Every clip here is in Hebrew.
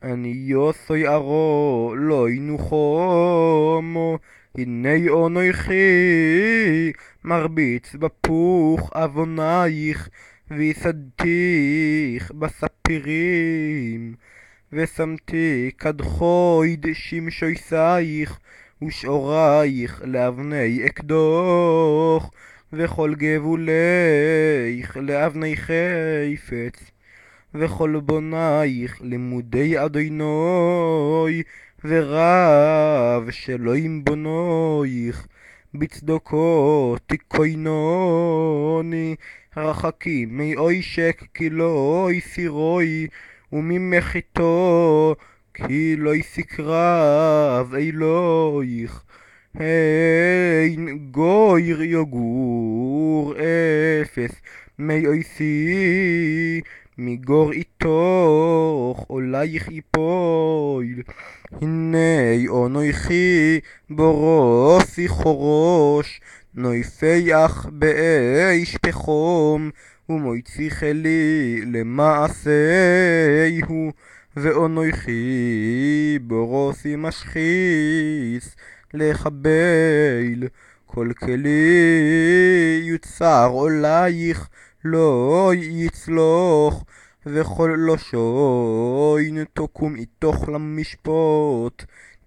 אני יוסוי ארו לא ינוחומו, הנה אונכי מרביץ בפוך אבונייך, ויסדתיך בספירים, ושמתי קדחויד שמשויסייך, ושעורייך לאבני אקדוך, וכל גבולייך לאבני חפץ, וכל בונייך לימודי אדינוי, ורב שלא ימבונויך, בצדוקו תיקוינוני, רחקים מאוישק כי לא יסירוי, וממחיתו כי לא יסקרב אלוהיך. אין גויר יגור אפס מי אויסי, מגור איתוך עולייך יפויל. הנה אונכי בורוסי חורוש, נויפייך באש פחום, ומויצי חלי למעשהו, ואונכי בורוסי משחיס לחבל. כל כלי יוצר עולייך לא יצלוך, וכל לא שוין תוקום איתוך למשפוט.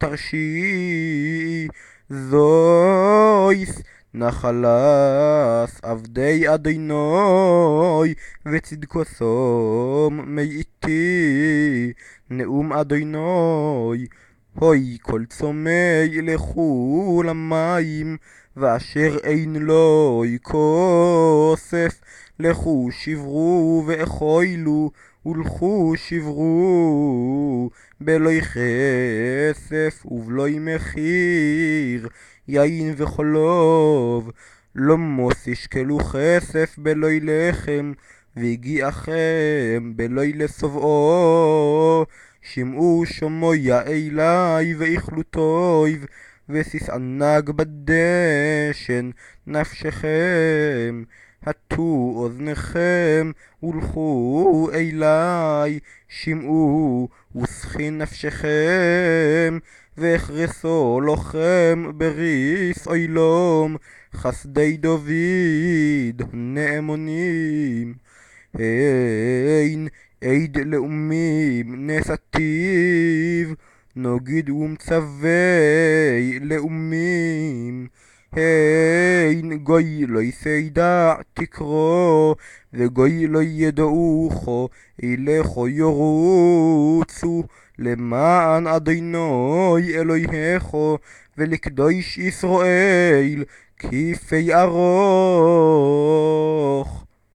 תרשי זויס נחלס עבדי אדינוי, וצדקו סום מי איתי נאום אדינוי. הוי כל צומי לכו למים, ואשר אין לו כוסף, לכו שברו ואכוילו, ולכו שברו בלוי כסף ובלוי מחיר, יין וחלוב. לא מוס ישקלו כסף בלוי לחם, והגיעכם בלוי לסובעו. שמעו שמויה אלי ואיכלו טוב, וששענג בדשן נפשכם. הטו אוזניכם ולכו אלי, שמעו וסחי נפשכם, והכרסו לכם בריס אוילום, חסדי דוד נאמונים. אין עד לאומים נשאתיו, נגיד ומצווי לאומים. אין גוי לא יסיידע תקרו, וגוי לא ידעוכו, אלכו ירוצו, למען אדינוי אלוהיכו, ולקדוש ישראל כפי ארון.